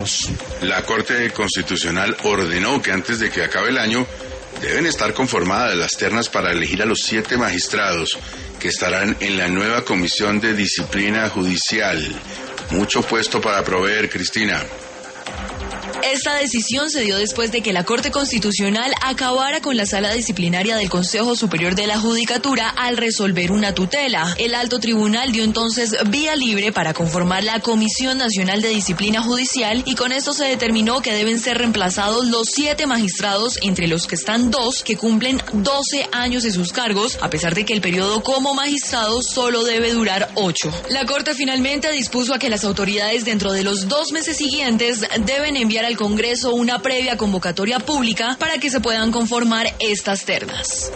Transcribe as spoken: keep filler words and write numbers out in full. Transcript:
La Corte Constitucional ordenó que antes de que acabe el año deben estar conformadas las ternas para elegir a los siete magistrados que estarán en la nueva Comisión de Disciplina Judicial. Mucho puesto para proveer, Cristina. Esta decisión se dio después de que la Corte Constitucional acabara con la sala disciplinaria del Consejo Superior de la Judicatura al resolver una tutela. El alto tribunal dio entonces vía libre para conformar la Comisión Nacional de Disciplina Judicial y con esto se determinó que deben ser reemplazados los siete magistrados, entre los que están dos que cumplen doce años en sus cargos, a pesar de que el periodo como magistrado solo debe durar ocho. La Corte finalmente dispuso a que las autoridades dentro de los dos meses siguientes deben enviar al Congreso una previa convocatoria pública para que se puedan conformar estas ternas.